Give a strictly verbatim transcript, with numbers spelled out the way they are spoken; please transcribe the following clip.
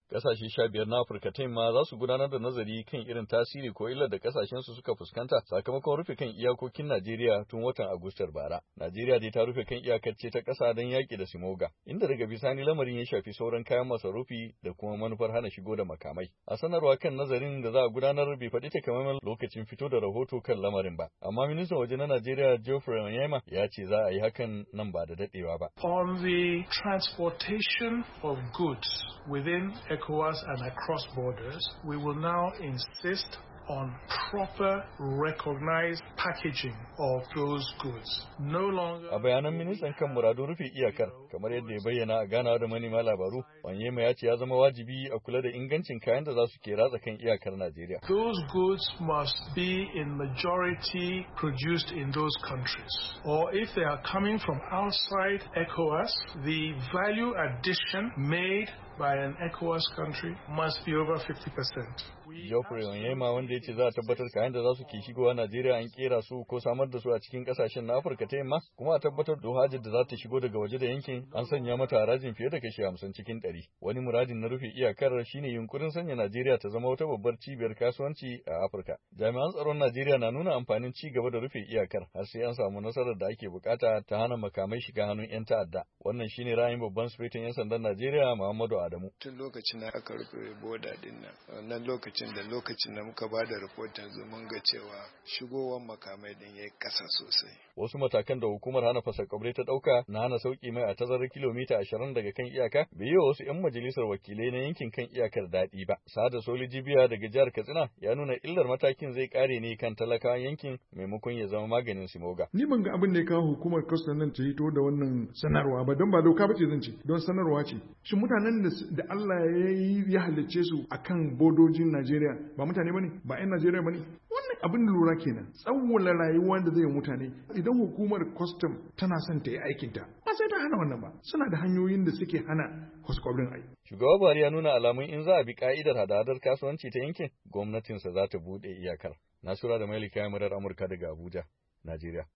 Kasashe sha biyar na Afirka ta Yamma za su gudanar da nazari kan irin tasiri ko illar da kasashen su suka fuskanta sakamakon rufe kan iyakokin Najeriya tun watan Agustar bara. Najeriya dai ta rufe kan iyakar ce ta ƙasa don yaƙi da simoga, inda daga bisani lamarin ya shafi sauran kayan masarufi da kuma manufar hana shigo da makamai. A sanarwa kan nazarin da za a gudanar bai faɗi takamaiman lokacin fito da rahoto kan lamarin ba, amma ministan waje na Najeriya Geoffrey Onyema ya ce za a yi hakan nan ba da daɗewa ba. On the transportation of goods within ECOWAS and across borders, we will now insist on proper recognized packaging of those goods. No longer. A bayanan ministan kan muradun rufe iyakar, kamar yadda ya bayyana a ganawa da manema labaru, Onyema ya ce ya zama wajibi a kula da ingancin kayan da za su ke ratsa kan iyakar Najeriya. Those goods must be in majority produced in those countries. Or if they are coming from outside ECOWAS, the value addition made by an ECOWAS country must be over fifty percent. Geoffrey Onyema, wanda ya ce za a tabbatar kayan da za su ke shigowa Najeriya an kera su ko samar da su a cikin kasashen na Afirka ta Yamma, kuma a tabbatar da hajar da za ta shigo daga waje da yankin an sanya mata harajin fiye da kashi hamsin cikin ɗari. Wani muradin na rufe iyakar shine yunkurin sanya Najeriya ta zama wata babbar cibiyar kasuwanci a Afirka. Jami'an tsaron Najeriya na nuna amfanin ci gaba da rufe iyakar har sai an samu nasarar da ake bukata ta hana makamai shiga hannun 'yan ta'adda. Wannan shine ra'ayin babban sufetin 'yan sandan Najeriya Muhammadu Adamu. Tun lokacin da aka rufe boda din nan, wannan lokacin da lokacin da muka ba da rahoton mun ga cewa shigowar makamai din yayi kasa sosai. Wasu matakan da hukumar hana fasakabre ta dauka na hana sauki mai a tazarar kilomita ashirin daga kan iyaka bai yi wa wasu 'yan majalisar wakilai na yankin kan iyakar daɗi ba. Sada Soli Jibiya daga jihar Katsina ya nuna illar matakin zai kare ne kan talakawan yankin maimakon ya zama maganin simoga. Ni ban ga abin da ya kawo hukumar custom nan ta hito da wannan sanarwa ba, don ba doka ba ce zan ce, don sanarwa ce. Shin mutanen da Allah ya yi ya halicce su akan bodojin Najeriya ba mutane bane, ba 'yan Najeriya bane? Wannan abin da lura kenan. Tsawwala rayuwa da zai yi mutane. Idan hukumar custom tana son ta yi aikinta, ba sai ta hana wannan ba. Suna da hanyoyin da suke hana kwaskwabrin ai. Shugaba Buhari ya nuna alamun in za a bi ka'idar hadadar kasuwanci ta yankin, gwamnatinsa za ta buɗe iyakar. Nasura da Mailika Murar Amurka daga Abuja, Najeriya.